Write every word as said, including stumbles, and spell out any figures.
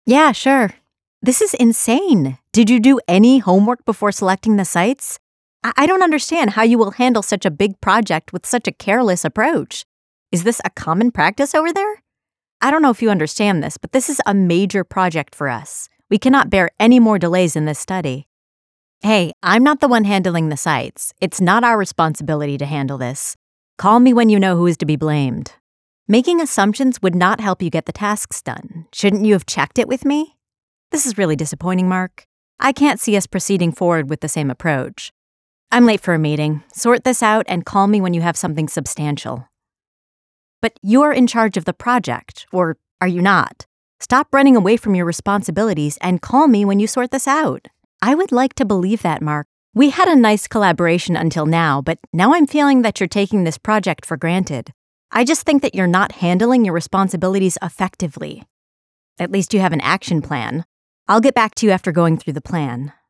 Yeah, sure. This is insane. Did you do any homework before selecting the sites? I, I don't understand how you will handle such a big project with such a careless approach. Is this a common practice over there? I don't know if you understand this, but this is a major project for us. We cannot bear any more delays in this study. Hey, I'm not the one handling the sites. It's not our responsibility to handle this. Call me when you know who is to be blamed. Making assumptions would not help you get the tasks done. Shouldn't you have checked it with me? This is really disappointing, Mark. I can't see us proceeding forward with the same approach. I'm late for a meeting. Sort this out and call me when you have something substantial. But you're in charge of the project, or are you not? Stop running away from your responsibilities and call me when you sort this out. I would like to believe that, Mark. We had a nice collaboration until now, but now I'm feeling that you're taking this project for granted. I just think that you're not handling your responsibilities effectively. At least you have an action plan. I'll get back to you after going through the plan.